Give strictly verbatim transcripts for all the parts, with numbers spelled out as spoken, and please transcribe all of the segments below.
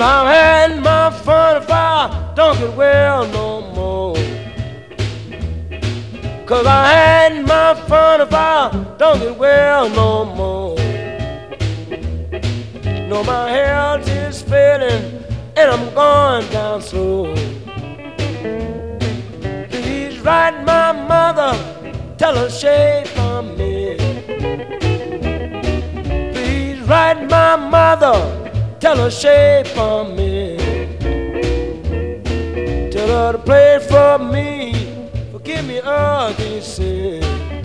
I've had my fun if I don't get well no more. Cause I had my fun if I don't get well no more. No, my health is failing and I'm going down slow. Please write my mother, tell her shape for me. Please write my mother, tell her shape for me. Tell her to play for me, forgive me ugly sin.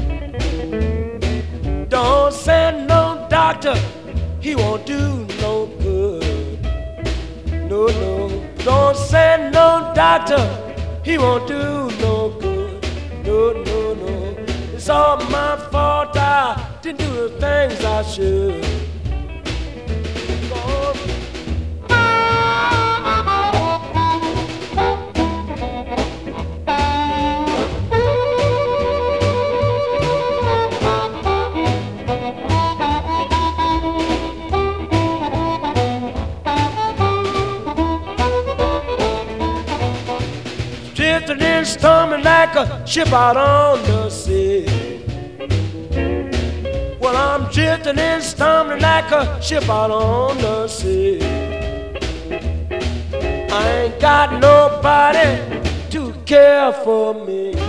Don't send no doctor, he won't do no good. No, no, don't send no doctor, he won't do no good. No, no, no, it's all my fault, I didn't do the things I should. Drifting and storming like a ship out on the sea. Well, I'm drifting and storming like a ship out on the sea. I ain't got nobody to care for me.